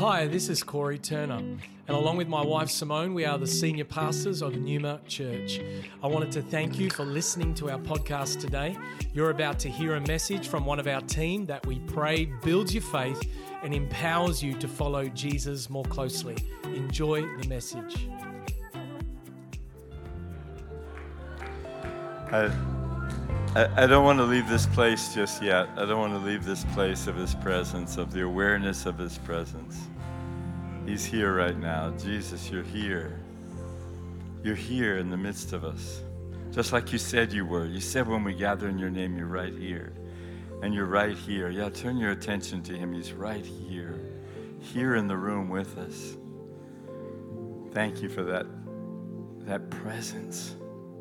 Hi, this is Corey Turner, and along with my wife Simone, we are the senior pastors of Numa Church. I wanted to thank you for listening to our podcast today. You're about to hear a message from one of our team that we pray builds your faith and empowers you to follow Jesus more closely. Enjoy the message. I don't want to leave this place just yet. I don't want to leave this place of His presence, of the awareness of His presence. He's here right now. Jesus, you're here. You're here in the midst of us. Just like you said you were. You said when we gather in your name, you're right here. And you're right here. Yeah, turn your attention to Him. He's right here. Here in the room with us. Thank you for that presence.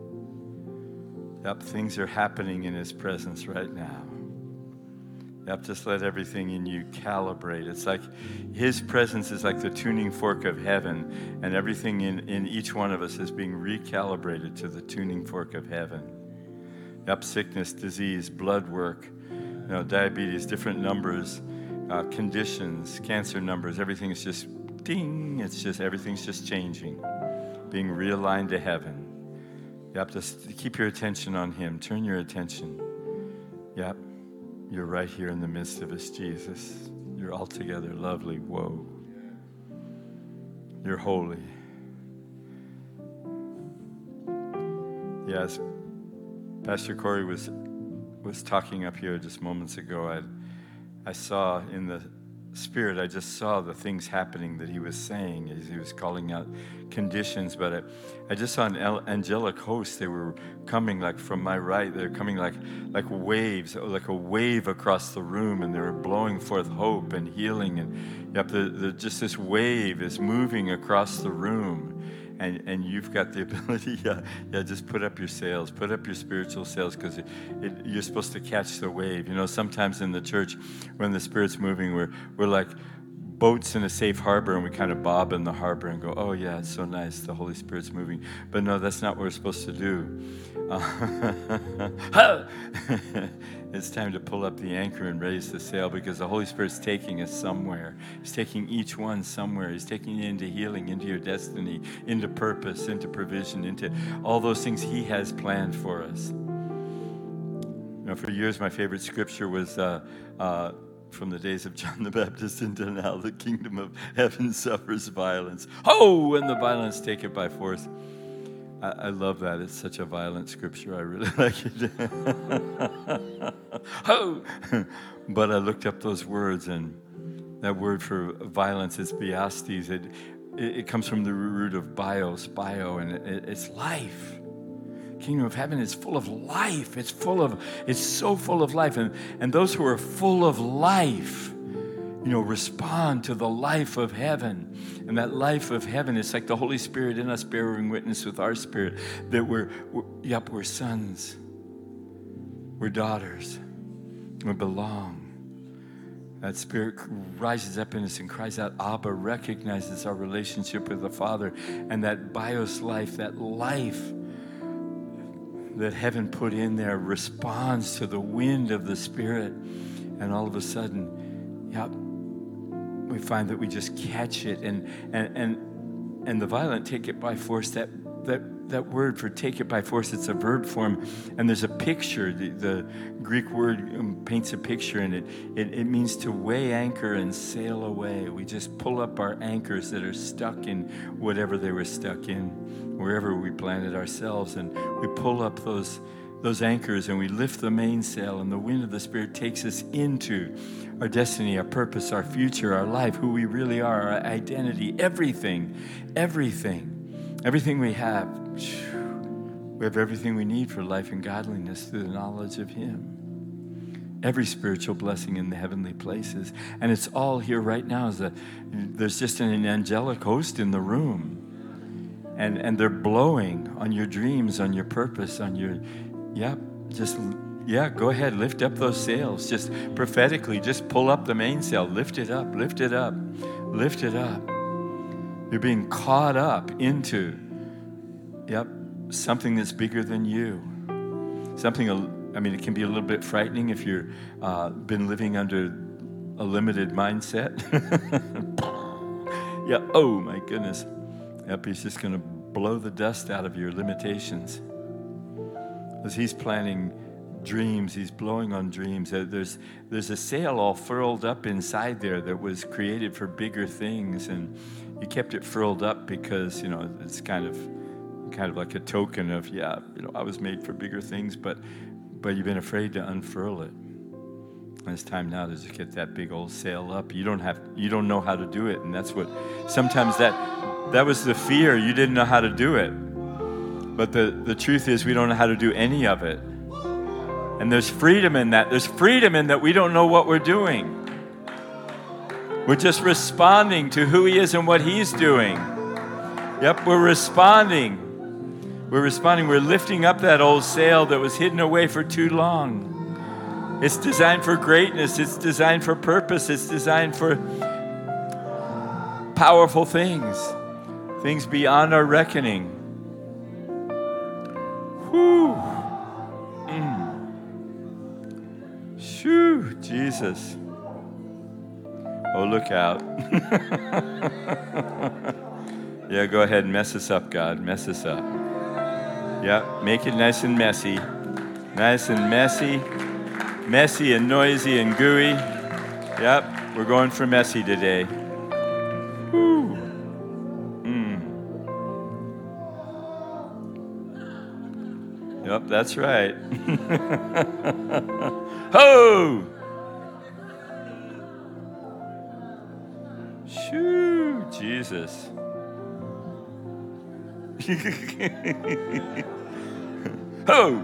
Yep, things are happening in His presence right now. Yep, just let everything in you calibrate. It's like His presence is like the tuning fork of heaven, and everything in each one of us is being recalibrated to the tuning fork of heaven. Yep, sickness, disease, blood work, diabetes, different numbers, conditions, cancer numbers, everything is just ding, everything's just changing, being realigned to heaven. Yep, just keep your attention on Him. Turn your attention. Yep, you're right here in the midst of us, Jesus. You're altogether lovely. Whoa. You're holy. Yes, Pastor Corey was talking up here just moments ago. I saw in the Spirit, I just saw the things happening that He was saying as He was calling out conditions, but I just saw an angelic host. They were coming like from my right. They're coming like waves, like a wave across the room, and they were blowing forth hope and healing. And yep, just this wave is moving across the room. And you've got the ability, just put up your sails, put up your spiritual sails, because you're supposed to catch the wave. Sometimes in the church, when the Spirit's moving, we're like boats in a safe harbor, and we kind of bob in the harbor and go, oh yeah, it's so nice, the Holy Spirit's moving. But no, that's not what we're supposed to do. It's time to pull up the anchor and raise the sail, because the Holy Spirit's taking us somewhere. He's taking each one somewhere. He's taking you into healing, into your destiny, into purpose, into provision, into all those things He has planned for us. For years, my favorite scripture was from the days of John the Baptist until now, the kingdom of heaven suffers violence. Oh, and the violence take it by force. I love that. It's such a violent scripture. I really like it. Oh! But I looked up those words, and that word for violence is biastes. It comes from the root of bio, and it's life. Kingdom of heaven is full of life. It's so full of life. And those who are full of life, respond to the life of heaven. And that life of heaven is like the Holy Spirit in us bearing witness with our spirit that we're sons. We're daughters. We belong. That Spirit rises up in us and cries out, Abba, recognizes our relationship with the Father. And that bios life, that life that heaven put in there, responds to the wind of the Spirit. And all of a sudden, we find that we just catch it, and the violent take it by force. That word for take it by force, it's a verb form, and there's a picture. The Greek word paints a picture, and it means to weigh anchor and sail away. We just pull up our anchors that are stuck in whatever they were stuck in, wherever we planted ourselves, and we pull up those anchors, and we lift the mainsail, and the wind of the Spirit takes us into our destiny, our purpose, our future, our life, who we really are, our identity, everything we have. We have everything we need for life and godliness through the knowledge of Him. Every spiritual blessing in the heavenly places. And it's all here right now. There's just an angelic host in the room. And they're blowing on your dreams, on your purpose, on your... go ahead, lift up those sails. Just prophetically, just pull up the mainsail. Lift it up, lift it up, lift it up. You're being caught up into, something that's bigger than you. It can be a little bit frightening if you've been living under a limited mindset. Yeah, oh my goodness. Yep, he's just going to blow the dust out of your limitations. As he's planting dreams, he's blowing on dreams. There's a sail all furled up inside there that was created for bigger things, and he kept it furled up because, it's kind of like a token of, I was made for bigger things, but you've been afraid to unfurl it. And it's time now to just get that big old sail up. You don't know how to do it, and that's what sometimes that was the fear. You didn't know how to do it. But the truth is we don't know how to do any of it. And there's freedom in that. There's freedom in that we don't know what we're doing. We're just responding to who he is and what he's doing. Yep, we're responding. We're responding. We're lifting up that old sail that was hidden away for too long. It's designed for greatness. It's designed for purpose. It's designed for powerful things. Things beyond our reckoning. Whew. Shoo, Jesus. Oh, look out. Yeah, go ahead and mess us up, God. Mess us up. Yeah, make it nice and messy. Nice and messy. Messy and noisy and gooey. Yep, we're going for messy today. Woo. Yep, that's right. Ho! Shoo, Jesus. Ho!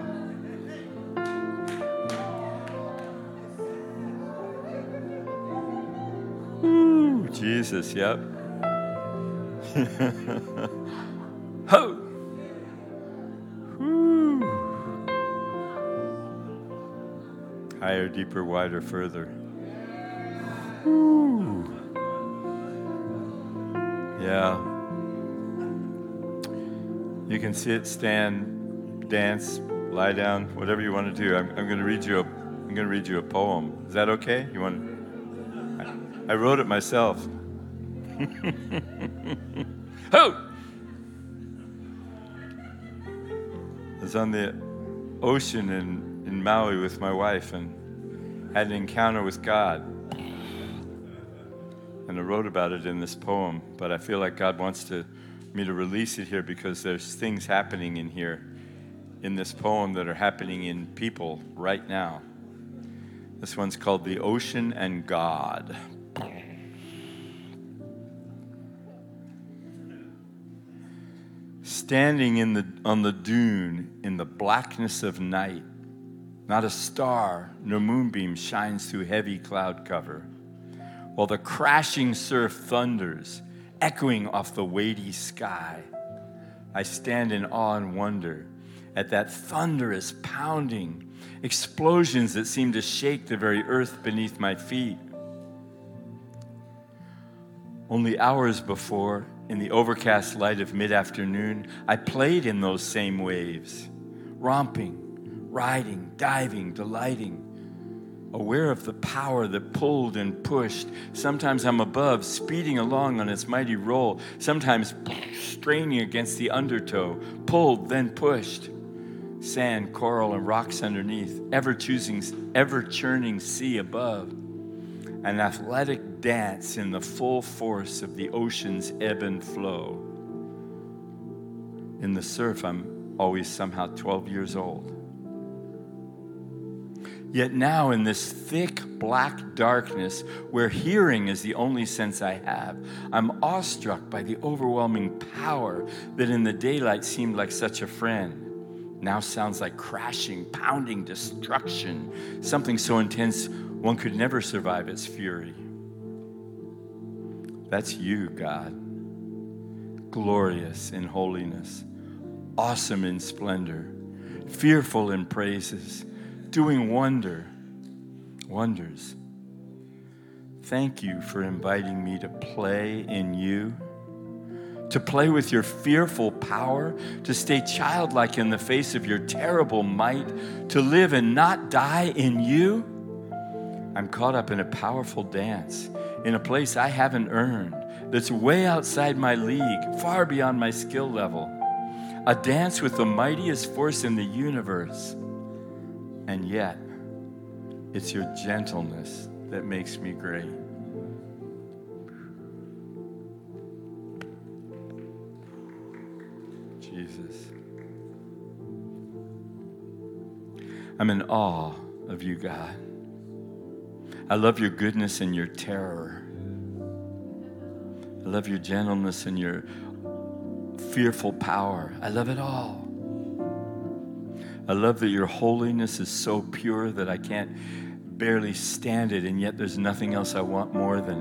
Ooh, Jesus, yep. Ho! Woo! Higher, deeper, wider, further. Woo! Yeah. You can sit, stand, dance, lie down, whatever you want to do. I'm going to read you a poem. Is that okay? You want? I wrote it myself. Ho! I was on the ocean in Maui with my wife and had an encounter with God. And I wrote about it in this poem, but I feel like God wants me to release it here because there's things happening in here in this poem that are happening in people right now. This one's called The Ocean and God. Standing on the dune in the blackness of night, not a star nor moonbeam shines through heavy cloud cover, while the crashing surf thunders, echoing off the weighty sky. I stand in awe and wonder at that thunderous pounding, explosions that seem to shake the very earth beneath my feet. Only hours before, in the overcast light of mid-afternoon, I played in those same waves, romping, riding, diving, delighting, aware of the power that pulled and pushed. Sometimes I'm above, speeding along on its mighty roll, sometimes straining against the undertow, pulled, then pushed. Sand, coral, and rocks underneath, ever-churning sea above. An athletic dance in the full force of the ocean's ebb and flow. In the surf, I'm always somehow 12 years old. Yet now in this thick black darkness, where hearing is the only sense I have, I'm awestruck by the overwhelming power that in the daylight seemed like such a friend. Now sounds like crashing, pounding destruction, something so intense one could never survive its fury. That's you, God. Glorious in holiness, awesome in splendor, fearful in praises, doing wonders. Thank you for inviting me to play in you, to play with your fearful power, to stay childlike in the face of your terrible might, to live and not die in you. I'm caught up in a powerful dance, in a place I haven't earned, that's way outside my league, far beyond my skill level. A dance with the mightiest force in the universe. And yet, it's your gentleness that makes me great. Jesus. I'm in awe of you, God. I love your goodness and your terror. I love your gentleness and your fearful power. I love it all. I love that your holiness is so pure that I can't barely stand it, and yet there's nothing else I want more than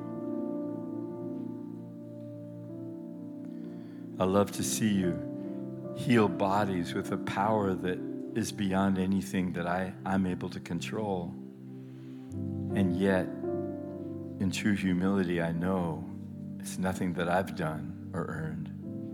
it. I love to see you heal bodies with a power that is beyond anything that I'm able to control. And yet, in true humility, I know it's nothing that I've done or earned.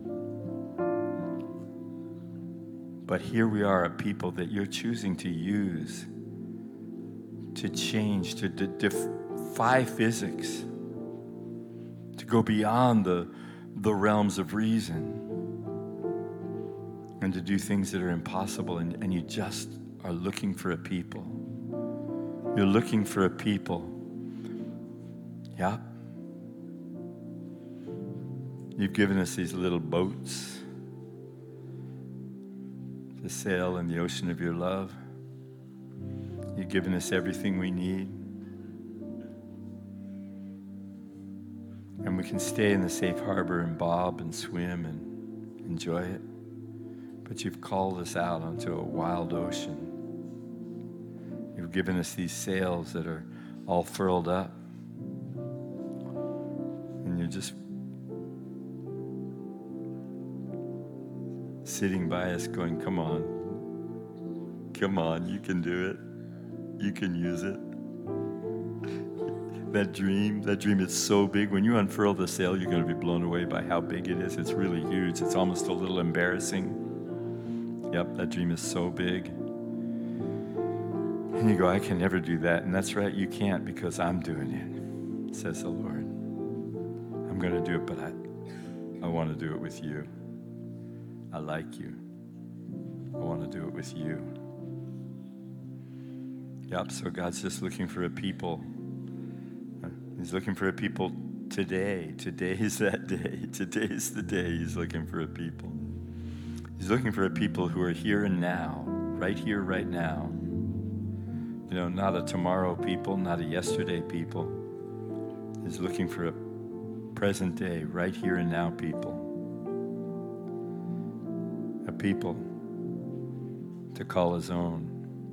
But here we are, a people that you're choosing to use to change, to defy physics, to go beyond the realms of reason, and to do things that are impossible. And you just are looking for a people. You're looking for a people. Yeah. You've given us these little boats to sail in the ocean of your love. You've given us everything we need. And we can stay in the safe harbor and bob and swim and enjoy it. But you've called us out onto a wild ocean. You've given us these sails that are all furled up. And you're just sitting by us going, come on, you can do it. You can use it. That dream is so big. When you unfurl the sail, you're going to be blown away by how big it is. It's really huge. It's almost a little embarrassing. Yep, that dream is so big. And you go, I can never do that. And that's right, you can't, because I'm doing it, says the Lord. I'm going to do it, but I want to do it with you. I like you. I want to do it with you. Yep, so God's just looking for a people. He's looking for a people today. Today is that day. Today is the day He's looking for a people. He's looking for a people who are here and now, right here, right now. You know, not a tomorrow people, not a yesterday people. He's looking for a present day, right here and now people. A people to call His own.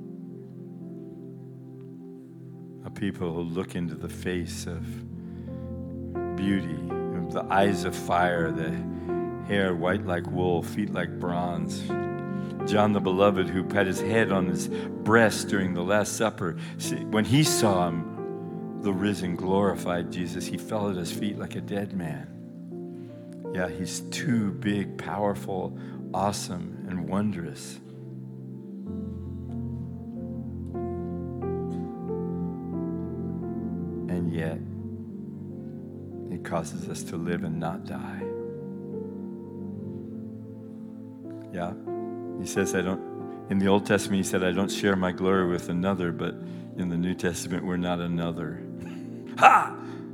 A people who look into the face of beauty, the eyes of fire, the hair white like wool, feet like bronze. John the Beloved, who had his head on his breast during the Last Supper, when he saw Him, the risen, glorified Jesus, he fell at His feet like a dead man. Yeah, He's too big, powerful, awesome, and wondrous. And yet, He causes us to live and not die. Yeah. He says, in the Old Testament, He said, I don't share my glory with another, but in the New Testament, we're not another. Ha!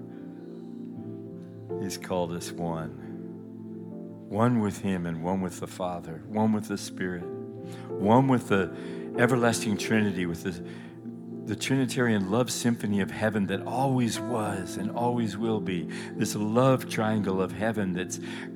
He's called us one. One with Him and one with the Father, one with the Spirit, one with the everlasting Trinity, with the Trinitarian love symphony of heaven that always was and always will be. This love triangle of heaven that's,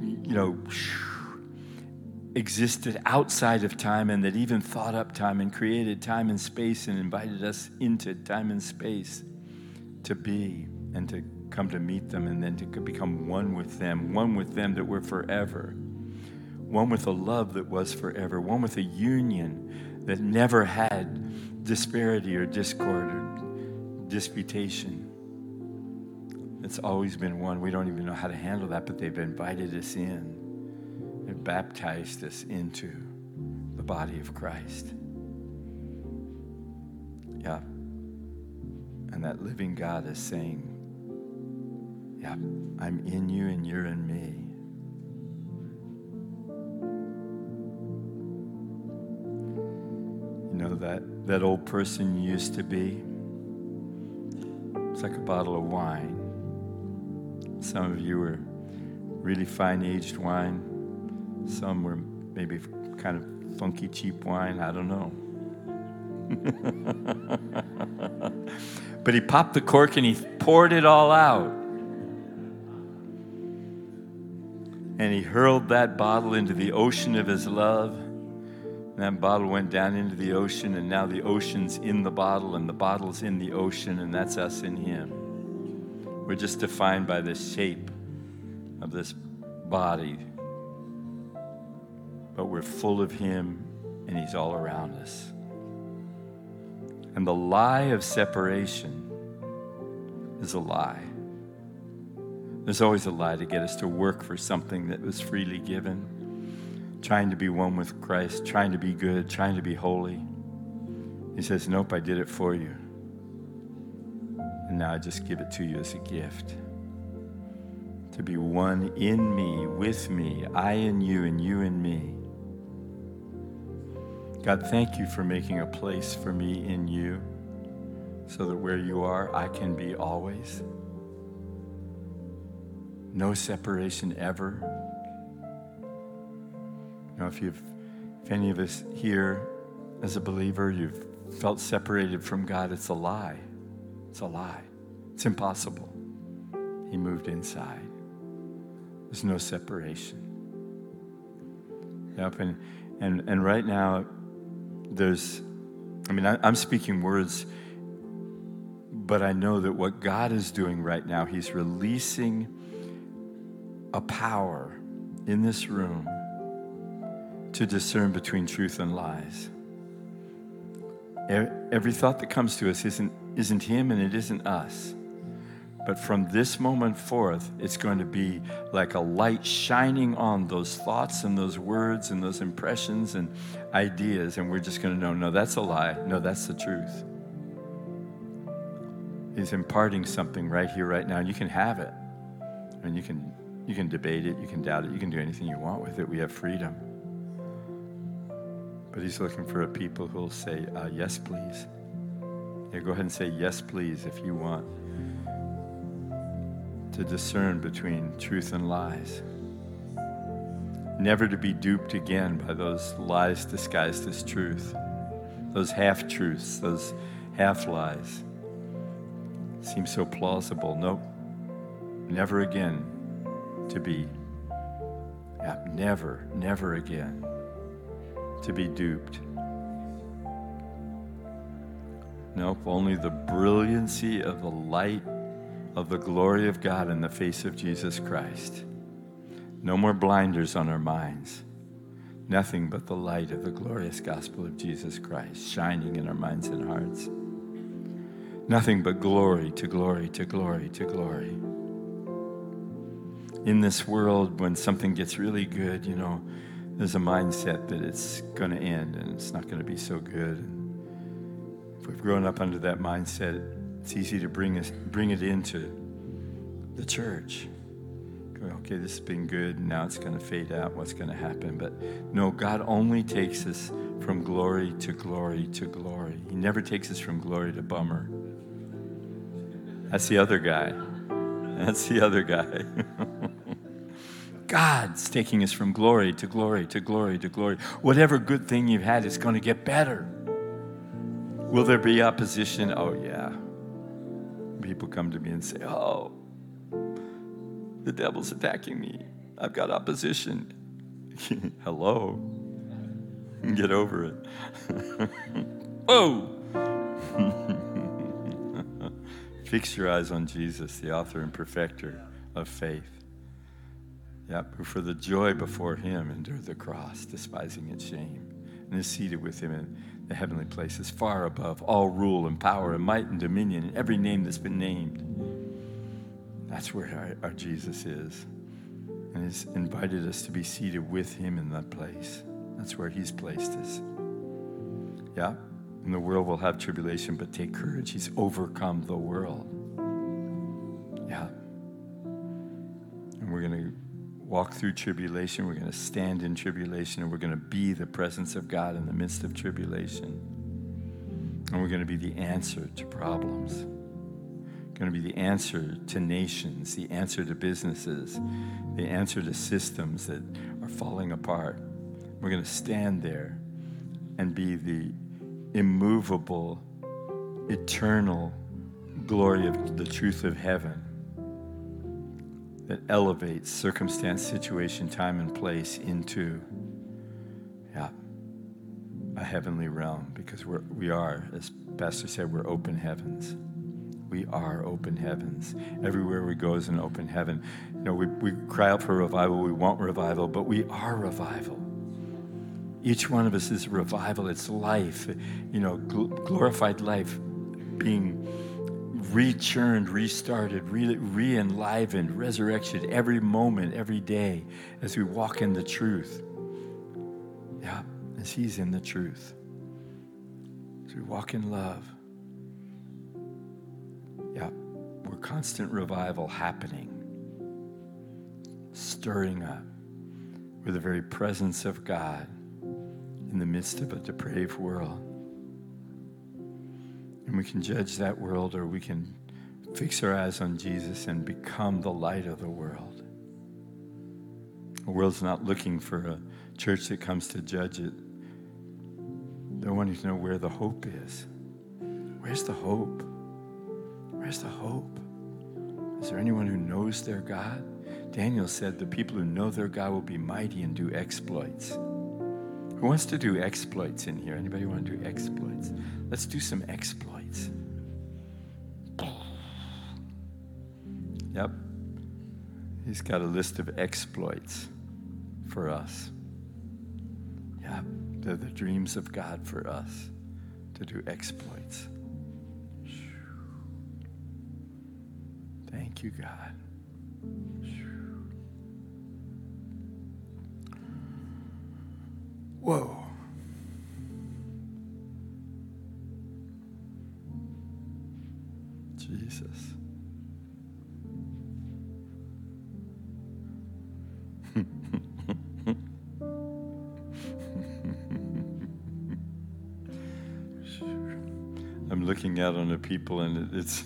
existed outside of time, and that even thought up time and created time and space and invited us into time and space to be and to come to meet them, and then to become one with them that we're forever, one with a love that was forever, one with a union that never had disparity or discord or disputation. It's always been one. We don't even know how to handle that, but they've invited us in. They've baptized us into the body of Christ. Yeah. And that living God is saying, Yeah, I'm in you and you're in me. You know that old person you used to be? It's like a bottle of wine. Some of you were really fine aged wine. Some were maybe kind of funky cheap wine. I don't know. But he popped the cork and he poured it all out. And he hurled that bottle into the ocean of his love. And that bottle went down into the ocean, and now the ocean's in the bottle, and the bottle's in the ocean, and that's us in him. We're just defined by the shape of this body. But we're full of him, and he's all around us. And the lie of separation is a lie. There's always a lie to get us to work for something that was freely given, trying to be one with Christ, trying to be good, trying to be holy. He says, nope, I did it for you. And now I just give it to you as a gift. To be one in me, with me, I in you and you in me. God, thank you for making a place for me in you so that where you are, I can be always. No separation ever. You know, if any of us here as a believer, you've felt separated from God, it's a lie. It's a lie. It's impossible. He moved inside. There's no separation. Yep, and right now, I'm speaking words, but I know that what God is doing right now, he's releasing a power in this room to discern between truth and lies. Every thought that comes to us isn't him and it isn't us. But from this moment forth, it's going to be like a light shining on those thoughts and those words and those impressions and ideas, and we're just going to know, no, that's a lie. No, that's the truth. He's imparting something right here, right now, and you can have it. And you can debate it, you can doubt it, you can do anything you want with it. We have freedom. But he's looking for a people who'll say, yes, please. Yeah, go ahead and say, yes, please, if you want to discern between truth and lies. Never to be duped again by those lies disguised as truth, those half-truths, those half-lies. Seems so plausible. Nope. Never again to be, never again to be duped. Nope, only the brilliancy of the light of the glory of God in the face of Jesus Christ. No more blinders on our minds. Nothing but the light of the glorious gospel of Jesus Christ shining in our minds and hearts. Nothing but glory to glory to glory to glory. In this world, when something gets really good, there's a mindset that it's going to end and it's not going to be so good. If we've grown up under that mindset, it's easy to bring it into the church. Go, okay, this has been good, and now it's going to fade out. What's going to happen? But no, God only takes us from glory to glory to glory. He never takes us from glory to bummer. That's the other guy. That's the other guy. God's taking us from glory to glory to glory to glory. Whatever good thing you've had is going to get better. Will there be opposition? Oh, yeah. People come to me and say, oh, the devil's attacking me. I've got opposition. Hello. Get over it. Whoa. Fix your eyes on Jesus, the author and perfecter of faith. Yep, who for the joy before him endured the cross, despising its shame, and is seated with him in the heavenly places, far above all rule and power and might and dominion and every name that's been named. That's where our Jesus is. And he's invited us to be seated with him in that place. That's where he's placed us. Yeah, and the world will have tribulation, but take courage. He's overcome the world. Yeah. And we're going to walk through tribulation. We're going to stand in tribulation, and we're going to be the presence of God in the midst of tribulation. And we're going to be the answer to problems. Going to be the answer to nations, the answer to businesses, the answer to systems that are falling apart. We're going to stand there and be the immovable, eternal glory of the truth of heaven that elevates circumstance, situation, time, and place into a heavenly realm, because we are, as Pastor said, we're open heavens. We are open heavens. Everywhere we go is an open heaven. You know, we cry out for revival, we want revival, but we are revival. Each one of us is revival. It's life, you know, glorified life being rechurned, restarted, re-enlivened, resurrection every moment, every day as we walk in the truth. Yeah, as He's in the truth. As we walk in love. Yeah, we're constant revival happening, stirring up. We're the very presence of God in the midst of a depraved world. And we can judge that world, or we can fix our eyes on Jesus and become the light of the world. The world's not looking for a church that comes to judge it. They're wanting to know where the hope is. Where's the hope? Where's the hope? Is there anyone who knows their God? Daniel said the people who know their God will be mighty and do exploits. Who wants to do exploits in here? Anybody want to do exploits? Let's do some exploits. Yep. He's got a list of exploits for us. Yeah, they're the dreams of God for us to do exploits. Thank you, God. Whoa. Jesus. I'm looking out on the people, and it's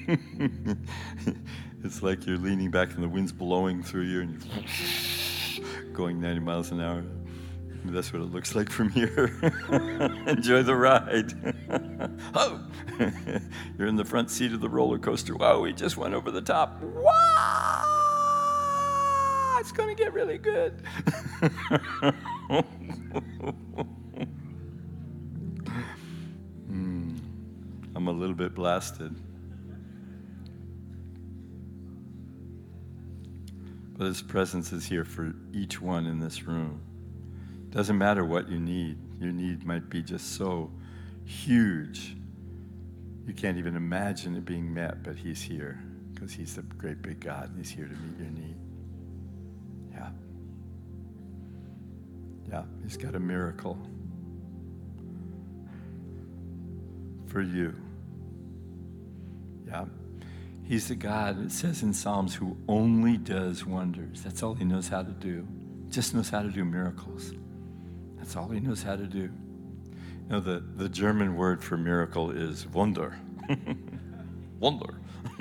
it's like you're leaning back and the wind's blowing through you and you're going 90 miles an hour. That's what it looks like from here. Enjoy the ride. Oh, you're in the front seat of the roller coaster. Wow, we just went over the top. Wow, it's going to get really good. I'm a little bit blasted. But His presence is here for each one in this room. Doesn't matter what you need. Your need might be just so huge. You can't even imagine it being met, but He's here because He's the great big God, and He's here to meet your need. Yeah. Yeah, He's got a miracle for you. Yeah. He's the God, it says in Psalms, who only does wonders. That's all He knows how to do. Just knows how to do miracles. That's all He knows how to do. You know, the German word for miracle is Wunder. Wunder.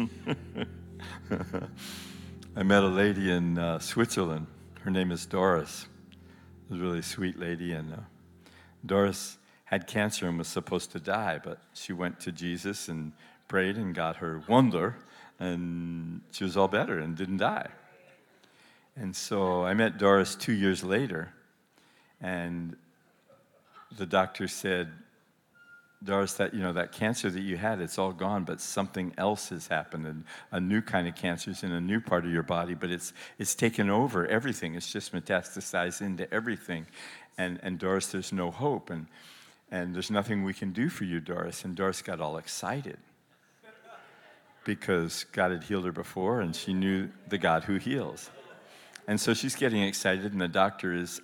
I met a lady in Switzerland. Her name is Doris. She was a really sweet lady. And Doris had cancer and was supposed to die, but she went to Jesus and prayed and got her Wunder, and she was all better and didn't die. And so I met Doris 2 years later, and the doctor said, Doris, that cancer that you had, it's all gone, but something else has happened, and a new kind of cancer is in a new part of your body, but it's taken over everything. It's just metastasized into everything. And Doris, there's no hope, and there's nothing we can do for you, Doris. And Doris got all excited because God had healed her before, and she knew the God who heals. And so she's getting excited, and the doctor is,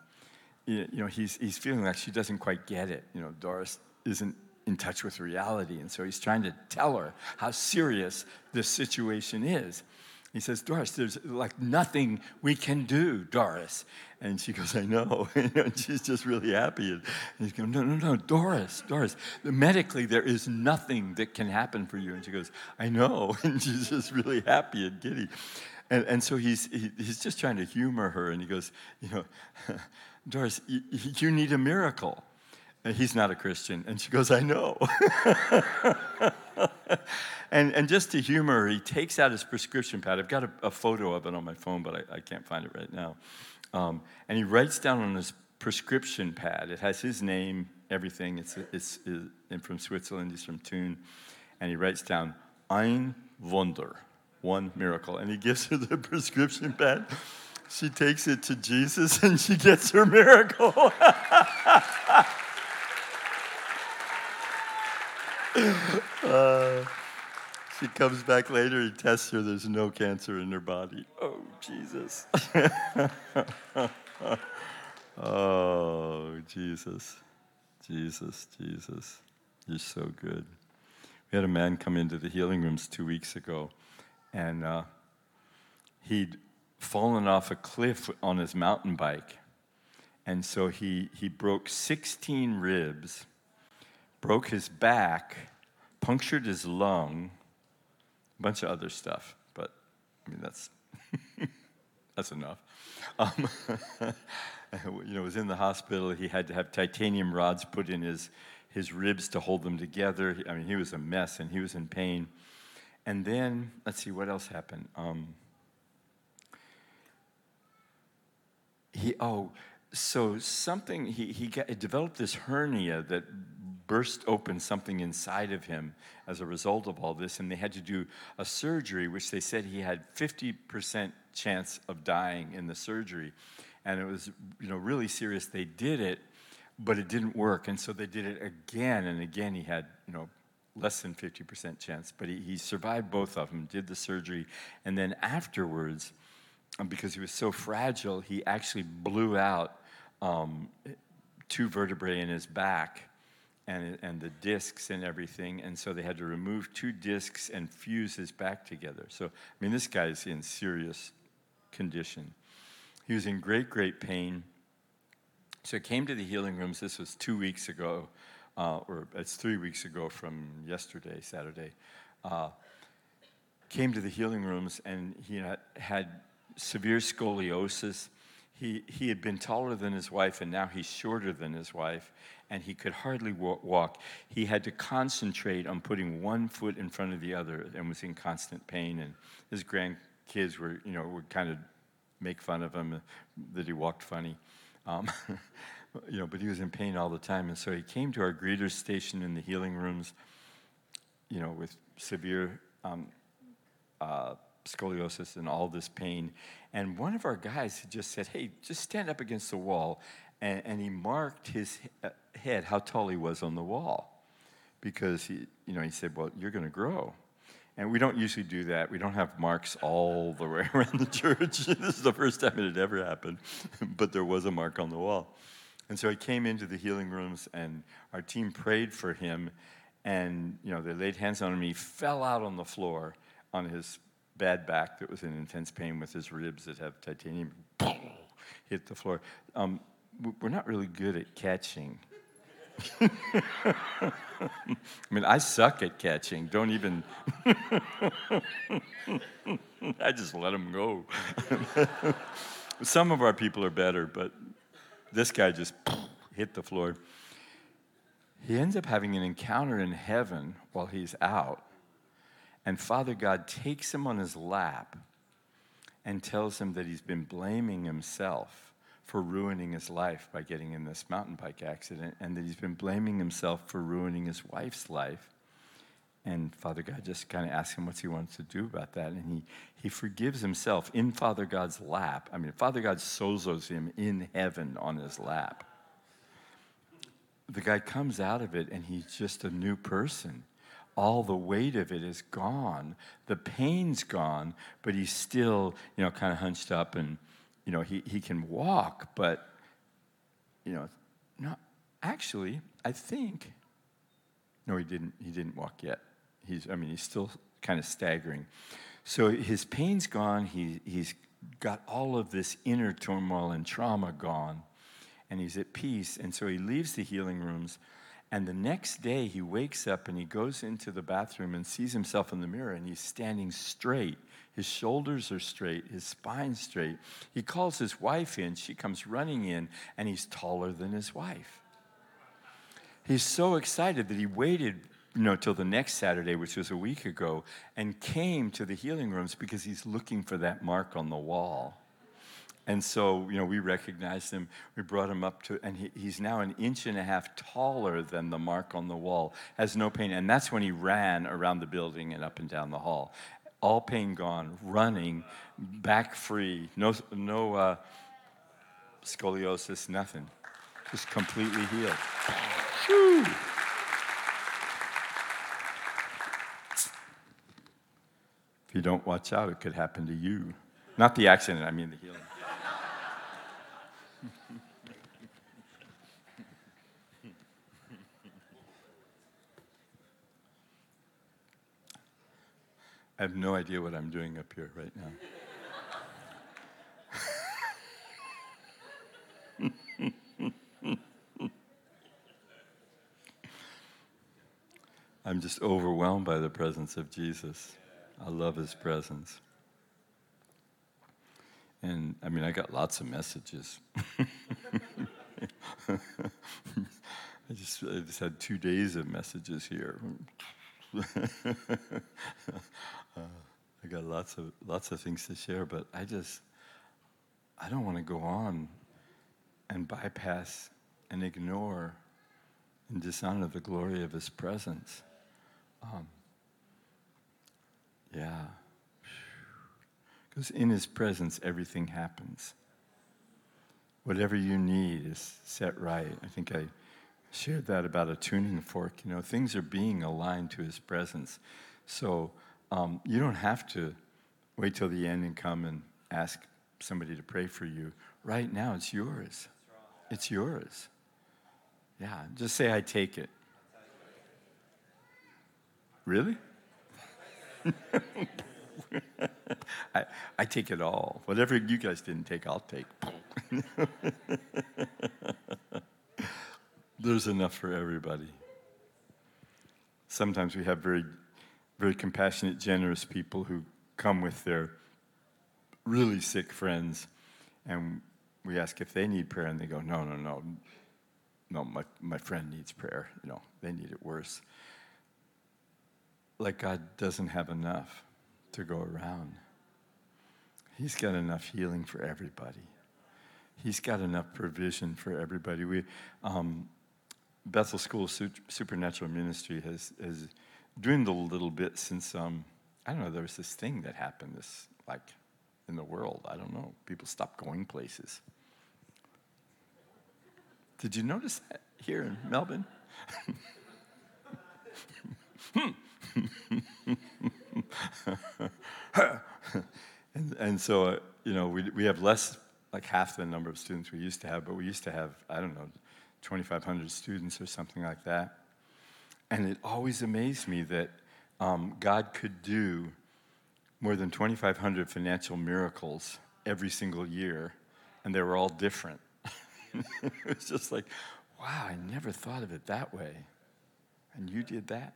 he's feeling like she doesn't quite get it. Doris isn't in touch with reality, and so he's trying to tell her how serious this situation is. He says, Doris, there's like nothing we can do, Doris. And she goes, I know. And she's just really happy. And he's going, no, Doris. Medically, there is nothing that can happen for you. And she goes, I know. And she's just really happy and giddy. And so he's just trying to humor her. And he goes, Doris, you need a miracle. And he's not a Christian. And she goes, I know. And just to humor her, he takes out his prescription pad. I've got a photo of it on my phone, but I can't find it right now. And he writes down on his prescription pad. It has his name, everything. It's from Switzerland. He's from Thun. And he writes down, Ein Wunder, one miracle. And he gives her the prescription pad. She takes it to Jesus, and she gets her miracle. She comes back later, he tests her, there's no cancer in her body. Oh, Jesus. Oh, Jesus. You're so good. We had a man come into the healing rooms 2 weeks ago, and he'd fallen off a cliff on his mountain bike. And so he broke 16 ribs, broke his back, punctured his lung, a bunch of other stuff, but I mean that's enough. Was in the hospital. He had to have titanium rods put in his ribs to hold them together. I mean, he was a mess and he was in pain. And then let's see what else happened. He developed this hernia that burst open something inside of him as a result of all this, and they had to do a surgery, which they said he had 50% chance of dying in the surgery, and it was really serious. They did it, but it didn't work, and so they did it again and again. He had less than 50% chance, but he survived both of them, did the surgery, and then afterwards, because he was so fragile, he actually blew out 2 vertebrae in his back and the discs and everything, and so they had to remove 2 discs and fuse his back together. So, I mean, this guy's in serious condition. He was in great pain. So he came to the healing rooms. This was 2 weeks ago, or it's 3 weeks ago from yesterday, Saturday. Came to the healing rooms, and he had severe scoliosis. He had been taller than his wife, and now he's shorter than his wife, and he could hardly walk. He had to concentrate on putting one foot in front of the other and was in constant pain. And his grandkids would kind of make fun of him that he walked funny. But he was in pain all the time. And so he came to our greeters station in the healing rooms, with severe scoliosis and all this pain. And one of our guys had just said, hey, just stand up against the wall. And he marked his head, how tall he was on the wall. Because he said, well, you're going to grow. And we don't usually do that. We don't have marks all the way around the church. This is the first time it had ever happened. But there was a mark on the wall. And so he came into the healing rooms, and our team prayed for him. And, they laid hands on him. He fell out on the floor on his bad back that was in intense pain with his ribs that have titanium. Hit the floor. We're not really good at catching. I mean, I suck at catching. Don't even... I just let him go. Some of our people are better, but this guy just hit the floor. He ends up having an encounter in heaven while he's out, and Father God takes him on his lap and tells him that he's been blaming himself for ruining his life by getting in this mountain bike accident, and that he's been blaming himself for ruining his wife's life. And Father God just kind of asks him what he wants to do about that, and he forgives himself in Father God's lap. I mean, Father God sozos him in heaven on his lap. The guy comes out of it, and he's just a new person. All the weight of it is gone. The pain's gone, but he's still, kind of hunched up, and he can walk, but, not actually, I think, no, he didn't walk yet. He's still kind of staggering. So his pain's gone. He's got all of this inner turmoil and trauma gone, and he's at peace. And so he leaves the healing rooms, and the next day he wakes up and he goes into the bathroom and sees himself in the mirror, and he's standing straight. His shoulders are straight, his spine's straight. He calls his wife in. She comes running in, and he's taller than his wife. He's so excited that he waited till the next Saturday, which was a week ago, and came to the healing rooms because he's looking for that mark on the wall. And so, we recognized him. We brought him up to, and he's now 1.5 inches taller than the mark on the wall, has no pain. And that's when he ran around the building and up and down the hall. All pain gone, running, back free, no scoliosis, nothing. Just completely healed. Whew. If you don't watch out, it could happen to you. Not the accident, I mean the healing. I have no idea what I'm doing up here right now. I'm just overwhelmed by the presence of Jesus. I love his presence. And I got lots of messages. I just had 2 days of messages here. I got lots of things to share, but I don't want to go on and bypass and ignore and dishonor the glory of his presence. Because in his presence, everything happens. Whatever you need is set right. I think I shared that about a tuning fork. Things are being aligned to his presence. So you don't have to wait till the end and come and ask somebody to pray for you. Right now, it's yours. It's yours. Yeah, just say, I take it. Really? I take it all. Whatever you guys didn't take, I'll take. There's enough for everybody. Sometimes we have very, very compassionate, generous people who come with their really sick friends, and we ask if they need prayer, and they go, no, my friend needs prayer. They need it worse. Like God doesn't have enough to go around. He's got enough healing for everybody. He's got enough provision for everybody. Bethel School of Supernatural Ministry has dwindled a little bit since, there was this thing that happened, in the world. I don't know. People stopped going places. Did you notice that here in Melbourne? and so, we have less, like half the number of students we used to have, but we used to have, 2,500 students or something like that. And it always amazed me that God could do more than 2,500 financial miracles every single year, and they were all different. It was just like, wow, I never thought of it that way. And you did that?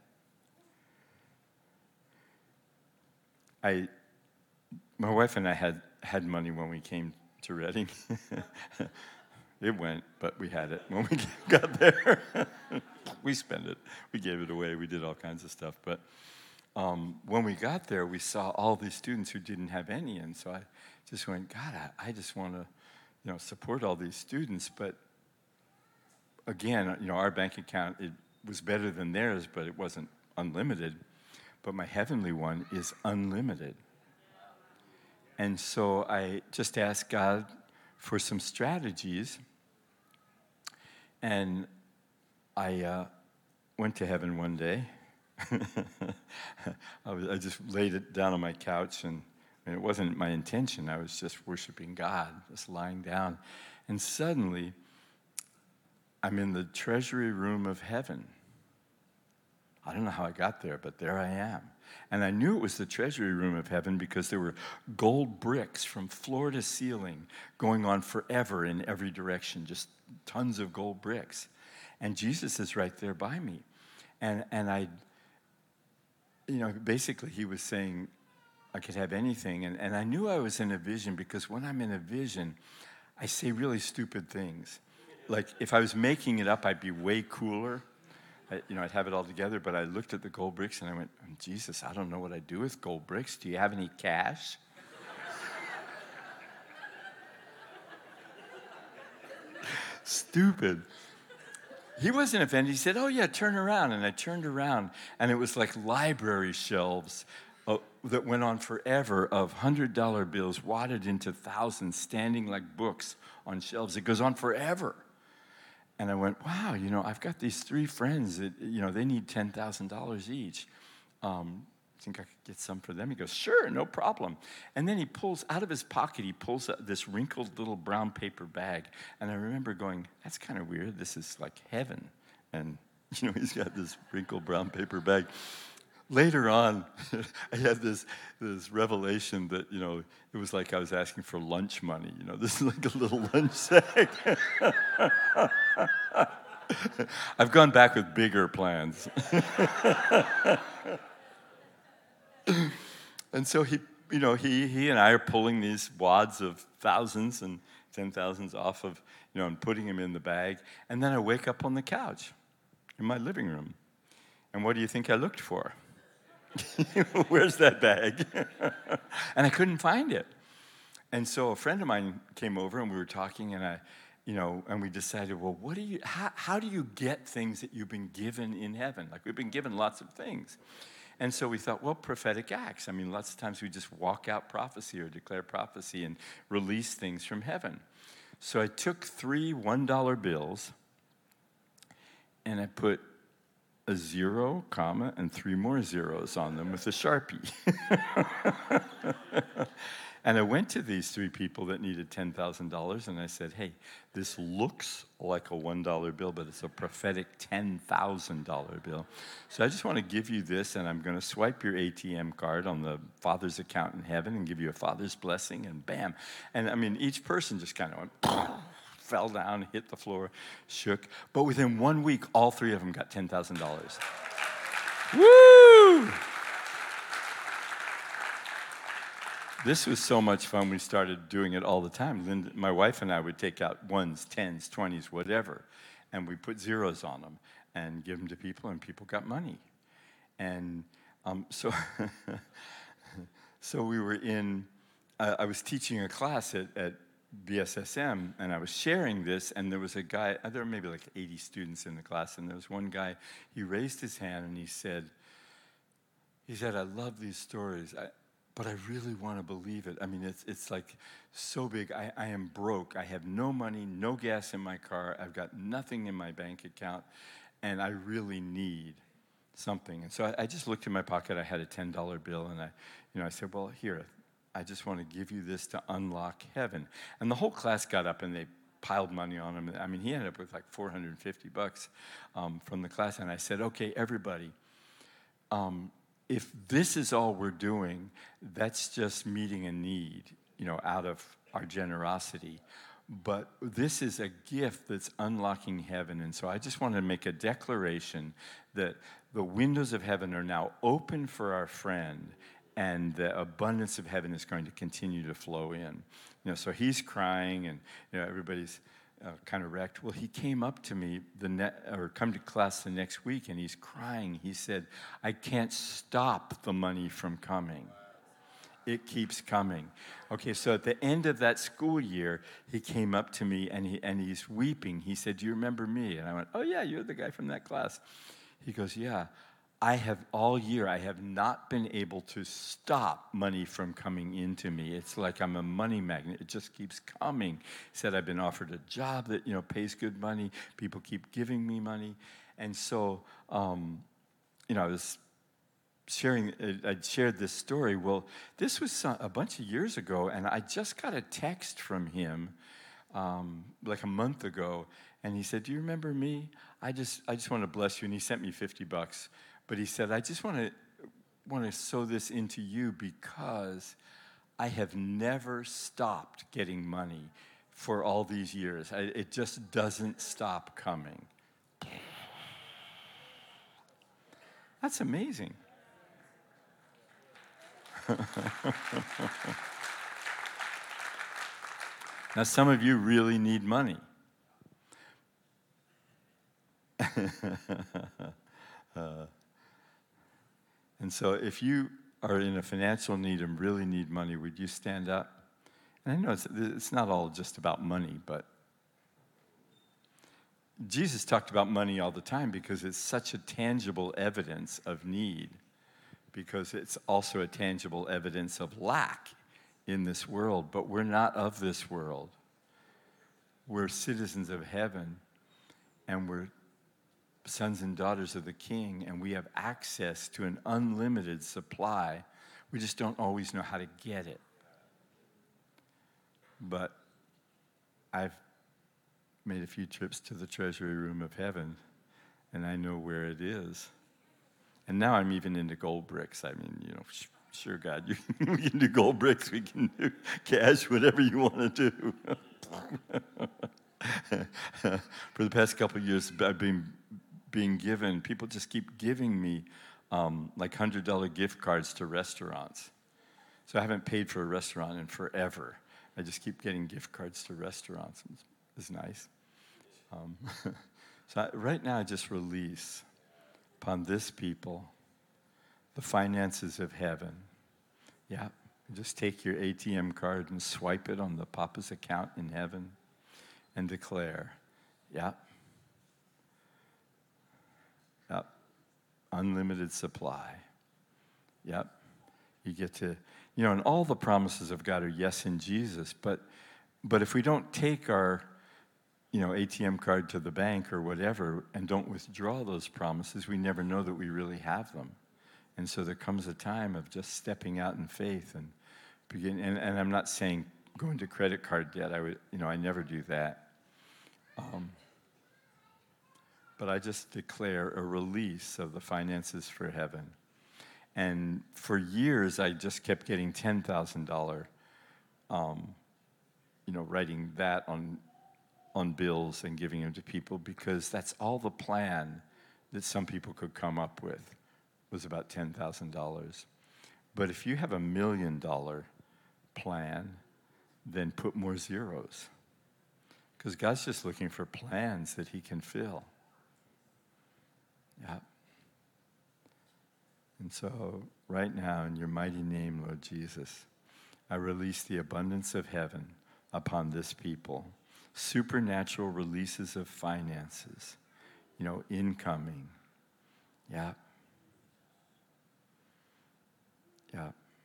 My wife and I had money when we came to Redding. It went, but we had it when we got there. We spent it. We gave it away. We did all kinds of stuff. But when we got there, we saw all these students who didn't have any. And so I just went, God, I just want to, support all these students. But again, our bank account, it was better than theirs, but it wasn't unlimited. But my heavenly one is unlimited. And so I just asked God for some strategies. And I went to heaven one day. I just laid it down on my couch, and it wasn't my intention. I was just worshiping God, just lying down. And suddenly, I'm in the treasury room of heaven. I don't know how I got there, but there I am. And I knew it was the treasury room of heaven because there were gold bricks from floor to ceiling going on forever in every direction, just tons of gold bricks. And Jesus is right there by me. And I, basically he was saying I could have anything. And I knew I was in a vision because when I'm in a vision, I say really stupid things. Like if I was making it up, I'd be way cooler. I'd have it all together, but I looked at the gold bricks and I went, Jesus, I don't know what I'd do with gold bricks. Do you have any cash? Stupid. He wasn't offended. He said, oh, yeah, turn around. And I turned around, and it was like library shelves that went on forever of $100 bills wadded into thousands, standing like books on shelves. It goes on forever. And I went, wow, I've got these 3 friends that, they need $10,000 each. Think I could get some for them? He goes, sure, no problem. And then he pulls, out of his pocket, this wrinkled little brown paper bag. And I remember going, that's kind of weird. This is like heaven. And, he's got this wrinkled brown paper bag. Later on, I had this revelation that, it was like I was asking for lunch money. This is like a little lunch sack. I've gone back with bigger plans. And so he and I are pulling these wads of thousands and 10,000s off of, and putting them in the bag. And then I wake up on the couch in my living room. And what do you think I looked for? Where's that bag? And I couldn't find it. And so a friend of mine came over and we were talking and and we decided, well, how do you get things that you've been given in heaven? Like we've been given lots of things. And so we thought, well, prophetic acts. I mean, lots of times we just walk out prophecy or declare prophecy and release things from heaven. So I took 3 $1 bills and I put a 0, comma, and 3 more zeros on them with a Sharpie. And I went to these 3 people that needed $10,000, and I said, hey, this looks like a $1 bill, but it's a prophetic $10,000 bill. So I just want to give you this, and I'm going to swipe your ATM card on the Father's account in heaven and give you a Father's blessing, and bam. And, I mean, each person just kind of went, fell down, hit the floor, shook. But within 1 week, all 3 of them got $10,000. Woo! This was so much fun, we started doing it all the time. Linda, my wife and I would take out 1s, 10s, 20s, whatever, and we put zeros on them and give them to people, and people got money. And so we were I was teaching a class at BSSM, and I was sharing this, and there was a guy, there were maybe like 80 students in the class, and there was one guy, he raised his hand, and he said, I love these stories, but I really want to believe it. I mean, it's like so big. I am broke. I have no money, no gas in my car. I've got nothing in my bank account, and I really need something. And so I just looked in my pocket. I had a $10 bill, and I said, well, here, I just want to give you this to unlock heaven. And the whole class got up, and they piled money on him. I mean, he ended up with like $450 from the class. And I said, okay, everybody, if this is all we're doing, that's just meeting a need, out of our generosity. But this is a gift that's unlocking heaven. And so I just want to make a declaration that the windows of heaven are now open for our friend, and the abundance of heaven is going to continue to flow in. So he's crying, and everybody's kind of wrecked. Well, he came up to me come to class the next week, and he's crying. He said, I can't stop the money from coming. It keeps coming. Okay, so at the end of that school year, he came up to me, and he's weeping. He said, do you remember me? And I went, oh, yeah, you're the guy from that class. He goes, yeah. All year, I have not been able to stop money from coming into me. It's like I'm a money magnet. It just keeps coming. He said, I've been offered a job that, pays good money. People keep giving me money. And so, I was I'd shared this story. Well, this was a bunch of years ago, and I just got a text from him like a month ago, and he said, do you remember me? I just want to bless you, and he sent me $50. But he said, I just want to want to sow this into you because I have never stopped getting money for all these years. It just doesn't stop coming. That's amazing. Now, some of you really need money. And so if you are in a financial need and really need money, would you stand up? And I know it's not all just about money, but Jesus talked about money all the time because it's such a tangible evidence of need, because it's also a tangible evidence of lack in this world. But we're not of this world. We're citizens of heaven, and we're sons and daughters of the King, and we have access to an unlimited supply. We just don't always know how to get it. But I've made a few trips to the treasury room of heaven, and I know where it is. And now I'm even into gold bricks. I mean, sure, God, we can do gold bricks, we can do cash, whatever you want to do. For the past couple of years, I've been being given, people just keep giving me like $100 gift cards to restaurants. So I haven't paid for a restaurant in forever. I just keep getting gift cards to restaurants. It's nice. Right now I just release upon this people the finances of heaven. Yeah, just take your ATM card and swipe it on the Papa's account in heaven and declare, yeah, unlimited supply. Yep. You get to, and all the promises of God are yes in Jesus, but if we don't take our, ATM card to the bank or whatever and don't withdraw those promises, we never know that we really have them. And so there comes a time of just stepping out in faith and begin. And I'm not saying go into credit card debt. I never do that. But I just declare a release of the finances for heaven. And for years, I just kept getting $10,000, writing that on bills and giving them to people, because that's all the plan that some people could come up with, was about $10,000. But if you have $1 million plan, then put more zeros, because God's just looking for plans that he can fill. Yeah. And so right now, in your mighty name, Lord Jesus, I release the abundance of heaven upon this people. Supernatural releases of finances, incoming. Yeah. Yeah.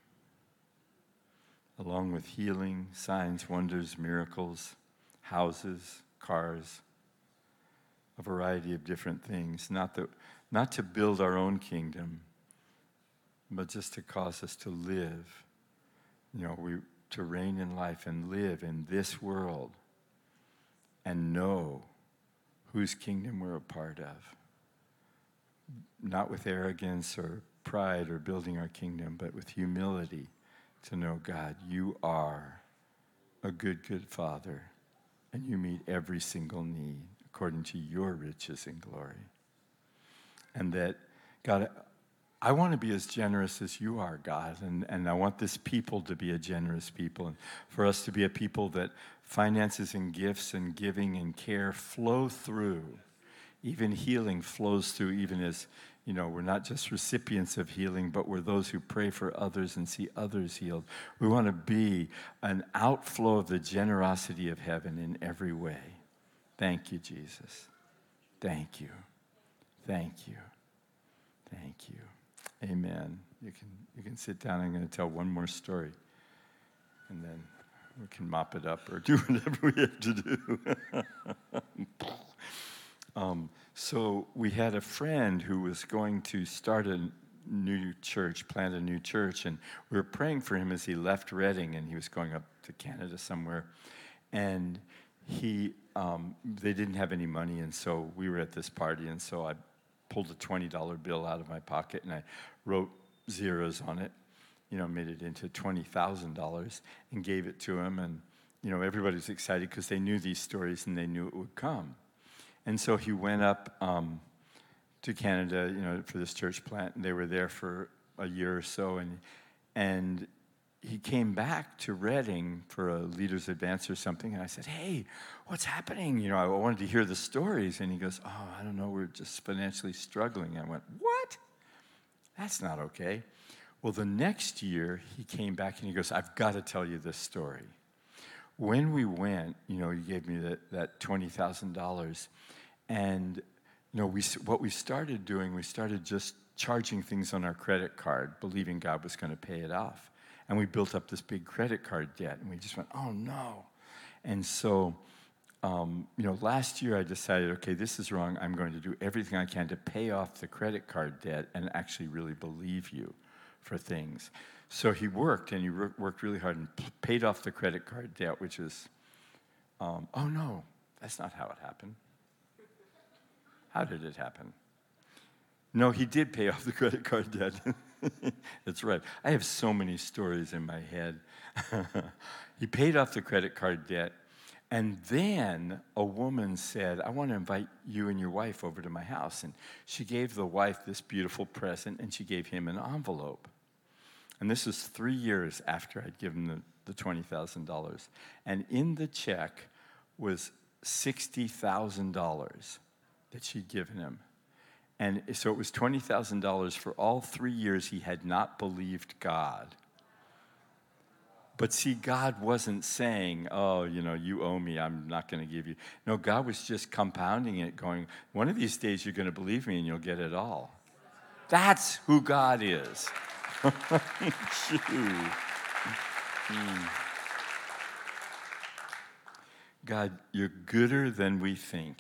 Along with healing, signs, wonders, miracles, houses, cars, a variety of different things. Not to build our own kingdom, but just to cause us to live, to reign in life and live in this world and know whose kingdom we're a part of. Not with arrogance or pride or building our kingdom, but with humility to know, God, you are a good, good Father, and you meet every single need according to your riches and glory. And that, God, I want to be as generous as you are, God, and I want this people to be a generous people, and for us to be a people that finances and gifts and giving and care flow through. Even healing flows through, even as, we're not just recipients of healing, but we're those who pray for others and see others healed. We want to be an outflow of the generosity of heaven in every way. Thank you, Jesus. Thank you. Thank you. Thank you. Amen. You can sit down. I'm going to tell one more story, and then we can mop it up or do whatever we have to do. So we had a friend who was going to start a new church, plant a new church, and we were praying for him as he left Redding, and he was going up to Canada somewhere, and they didn't have any money, and so we were at this party, and so I pulled a $20 bill out of my pocket, and I wrote zeros on it, made it into $20,000 and gave it to him. And, everybody's excited because they knew these stories and they knew it would come. And so he went up to Canada, for this church plant, and they were there for a year or so. And he came back to Redding for a leader's advance or something. And I said, hey, what's happening? I wanted to hear the stories. And he goes, oh, I don't know, we're just financially struggling. I went, what? That's not okay. Well, the next year, he came back and he goes, I've got to tell you this story. When we went, he gave me that $20,000. And, what we started doing, we started just charging things on our credit card, believing God was going to pay it off. And we built up this big credit card debt. And we just went, oh, no. And so, last year I decided, okay, this is wrong. I'm going to do everything I can to pay off the credit card debt and actually really believe you for things. So he worked, and he worked really hard and paid off the credit card debt, which is, oh no, that's not how it happened. How did it happen? No, he did pay off the credit card debt. That's right. I have so many stories in my head. He paid off the credit card debt, and then a woman said, I want to invite you and your wife over to my house. And she gave the wife this beautiful present, and she gave him an envelope. And this was 3 years after I'd given the $20,000. And in the check was $60,000 that she'd given him. And so it was $20,000 for all 3 years he had not believed God. But see, God wasn't saying, oh, you owe me, I'm not going to give you. No, God was just compounding it, going, one of these days you're going to believe me and you'll get it all. That's who God is. God, you're gooder than we think.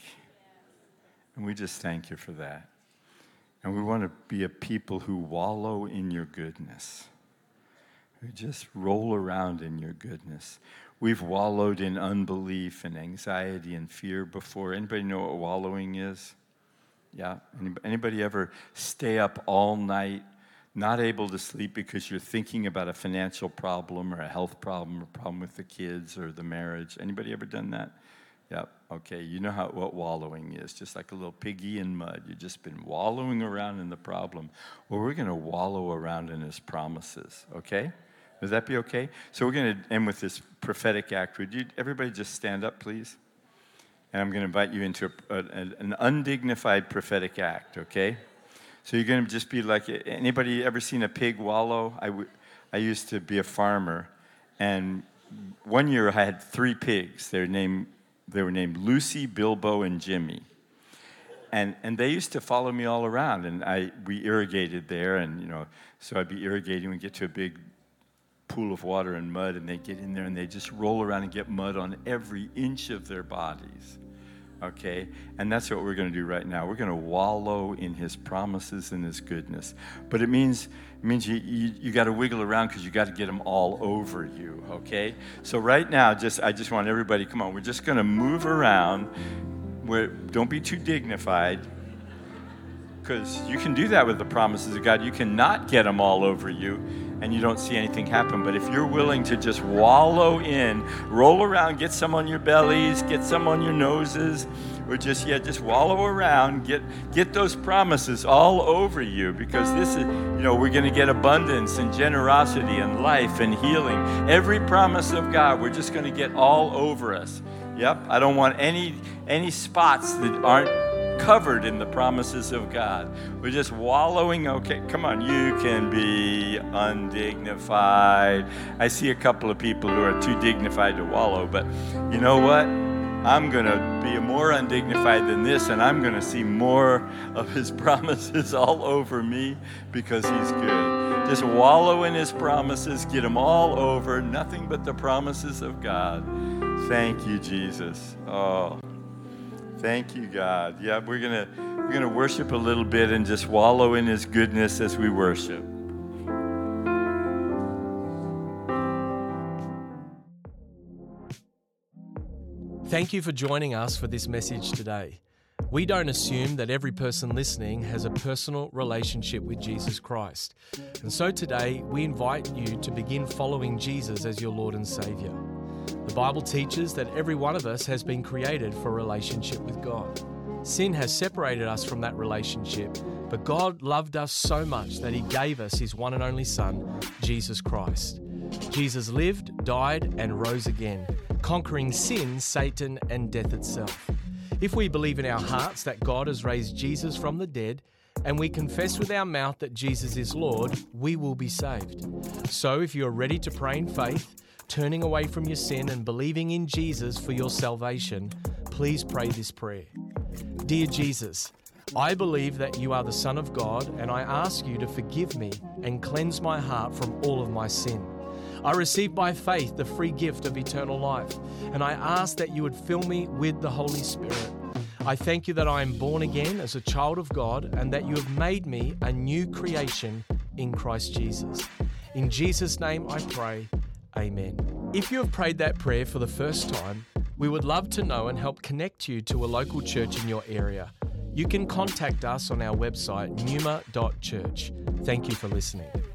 And we just thank you for that. And we want to be a people who wallow in your goodness, who just roll around in your goodness. We've wallowed in unbelief and anxiety and fear before. Anybody know what wallowing is? Yeah? Anybody ever stay up all night, not able to sleep because you're thinking about a financial problem or a health problem or a problem with the kids or the marriage? Anybody ever done that? Yep. Okay, you know what wallowing is, just like a little piggy in mud. You've just been wallowing around in the problem. Well, we're going to wallow around in his promises, okay? Would that be okay? So we're going to end with this prophetic act. Would you, everybody just stand up, please? And I'm going to invite you into an undignified prophetic act, okay? So you're going to just be like, anybody ever seen a pig wallow? I used to be a farmer, and one year I had 3 pigs. They were named Lucy, Bilbo, and Jimmy. And they used to follow me all around, and we irrigated there, and so I'd be irrigating. We'd get to a big pool of water and mud, and they'd get in there, and they'd just roll around and get mud on every inch of their bodies. Okay? And that's what we're going to do right now. We're going to wallow in his promises and his goodness. But it means you got to wiggle around because you got to get them all over you, okay? So right now, I just want everybody, come on, we're just going to move around. Don't be too dignified, because you can do that with the promises of God. You cannot get them all over you, and you don't see anything happen. But if you're willing to just wallow in, roll around, get some on your bellies, get some on your noses, or just wallow around, get those promises all over you, because this is, we're going to get abundance and generosity and life and healing. Every promise of God, we're just going to get all over us. Yep, I don't want any spots that aren't covered in the promises of God. We're just wallowing. Okay, come on, you can be undignified. I see a couple of people who are too dignified to wallow, but you know what? I'm going to be more undignified than this, and I'm going to see more of his promises all over me, because he's good. Just wallow in his promises, get them all over, nothing but the promises of God. Thank you, Jesus. Oh, thank you, God. Yeah, we're gonna worship a little bit and just wallow in his goodness as we worship. Thank you for joining us for this message today. We don't assume that every person listening has a personal relationship with Jesus Christ. And so today, we invite you to begin following Jesus as your Lord and Savior. The Bible teaches that every one of us has been created for a relationship with God. Sin has separated us from that relationship, but God loved us so much that He gave us His one and only Son, Jesus Christ. Jesus lived, died, and rose again, conquering sin, Satan, and death itself. If we believe in our hearts that God has raised Jesus from the dead, and we confess with our mouth that Jesus is Lord, we will be saved. So if you are ready to pray in faith, turning away from your sin and believing in Jesus for your salvation, please pray this prayer. Dear Jesus, I believe that you are the Son of God, and I ask you to forgive me and cleanse my heart from all of my sin. I receive by faith the free gift of eternal life, and I ask that you would fill me with the Holy Spirit. I thank you that I am born again as a child of God, and that you have made me a new creation in Christ Jesus. In Jesus' name I pray, amen. If you have prayed that prayer for the first time, we would love to know and help connect you to a local church in your area. You can contact us on our website, numa.church. Thank you for listening.